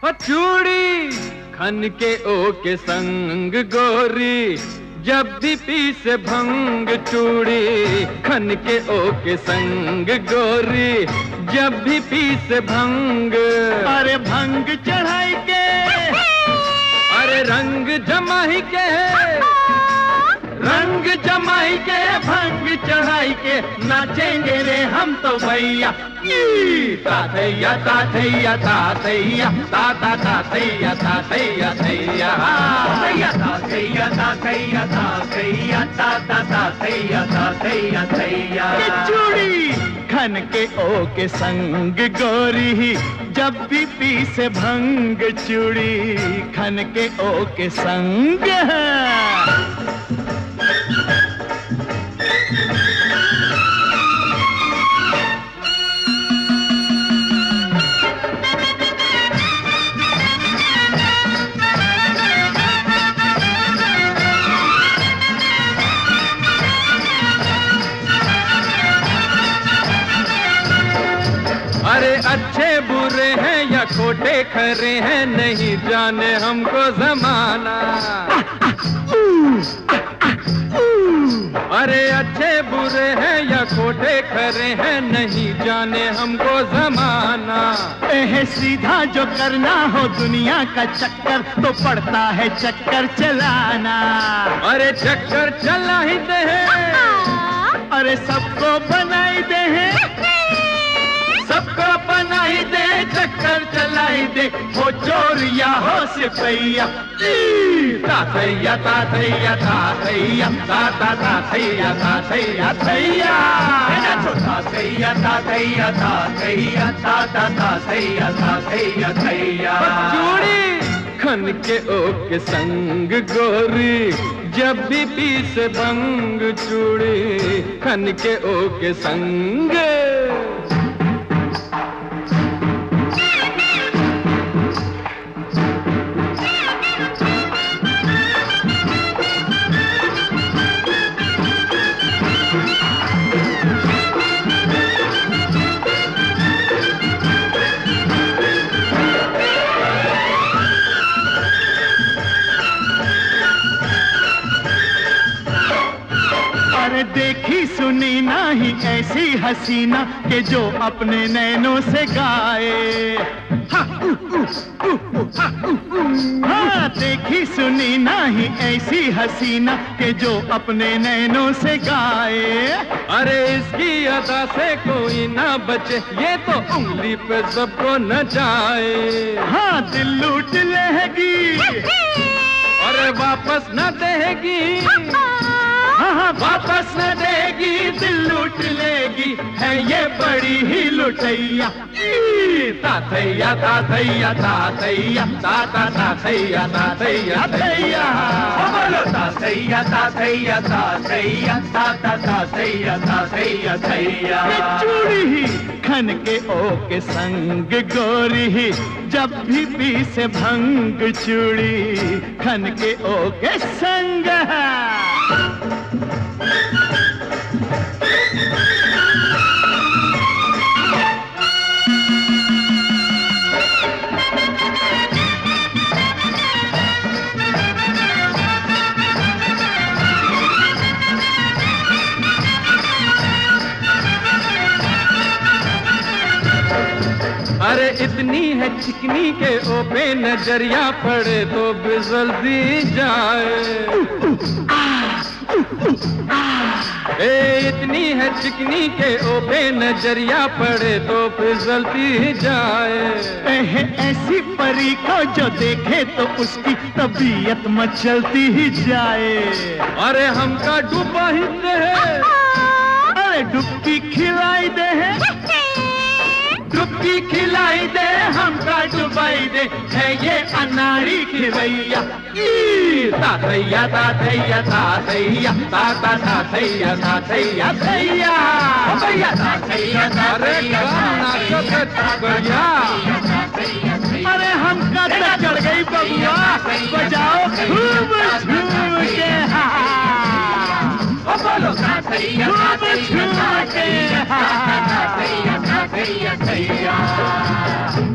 चूड़ी खन के ओ के संग गोरी, जब भी पी से भंग चूड़ी खन के ओ के संग गोरी, जब भी पी से भंग। अरे भंग चढ़ाई के, अरे रंग जमाई के, रंग जमाई के भंग चढ़ाई के नाचेंगे रे हम तो भैया। ताथैया ताथैया ताथैया ताता ताथैया ताथैया थैया, ताथैया ताथैया ताथैया ताता ताथैया ताथैया थैया। चूड़ी खन के ओ के संग गोरी, जब भी पी से भंग चूड़ी खन के ओ के संग। अरे अच्छे बुरे हैं या खोटे खरे हैं, नहीं जाने हमको जमाना। अरे अच्छे बुरे हैं या खोटे खरे हैं, नहीं जाने हमको जमाना। सीधा जो करना हो दुनिया का चक्कर, तो पड़ता है चक्कर चलाना। अरे चक्कर चला ही दे, अरे सबको बनाई दे, सबको बनाई दे, चक्कर चलाई दे, हो चोर या हो सिपैया। ताथैया ताथैया ताथैया ताता ताथैया ताथैया थैया, ताथैया ताथैया ताथैया ताता ताथैया ताथैया थैया। चूड़ी खन के ओ के संग गोरी, जब भी पी से भंग चूड़ी खन के ओ के संग। देखी सुनी नाही ऐसी हसीना के जो अपने नैनों से गाए। हाँ देखी सुनी नाही ऐसी हसीना के जो अपने नैनों से गाए। अरे इसकी अदा से कोई ना बचे, ये तो उंगली पे सबको नचाए। हाँ दिल लूट लेगी, अरे वापस न देगी, हाँ वापस न देगी, दिल लूट लेगी, है ये बड़ी ही लुटैया। ताथैया ताथैया ताथैया ताता ताथैया ताथैया थैया, बोलो ताथैया ताथैया ताथैया ताता ताथैया ताथैया थैया। चूड़ी खन के ओ के संग गोरी, जब भी पी से भंग चूड़ी खन के ओ के संग। अरे इतनी है चिकनी के ओ पे नजरिया पड़े तो फिसलती जाए। इतनी है चिकनी के ओ पे नजरिया पड़े तो फिसलती जाए। ऐसी परी को जो देखे तो उसकी तबीयत मचलती ही जाए। अरे हमका डूबा ही दे, अरे डुबकी खिलाई दे, डुबकी खिलाई दे, हमका डुबाई दे, है ये अनाड़ी खिवैया। ताथैया ताथैया ताथैया ताता ताथैया ताथैया थैया, भैया ताथैया ताथैया बढ़िया। अरे हमका तो चढ़ गई बबुआ, बजाओ खूब झूम के, बोलो ताथैया ताथैया ताथैया ताथैया ताथैया थैया।